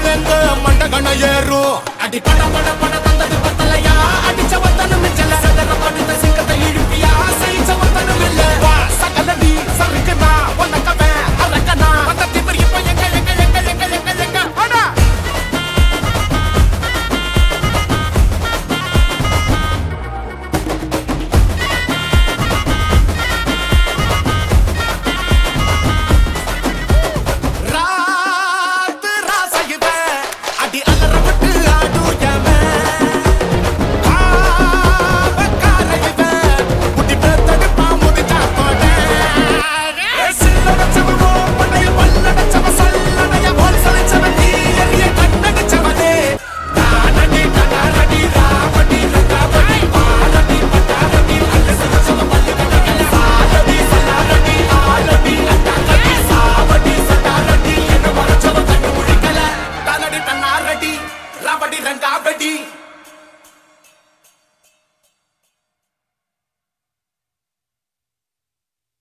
எங்க மண்டகண ஏறும் அடி பட பட பட தந்தது பத்தலையா அடிச்ச வத்தனும் மிச்சல சதற படுத்த சிங்கத்தை இழுப்பியா செய்ச்ச வத்தனும் இல்ல வா சகலடி சறுக்குனா உனக்கவே அலக்கனா அந்த திமிரி இப்ப எங்க எங்க எங்க எங்க எங்க எங்க அடா Rabadi ranga bedi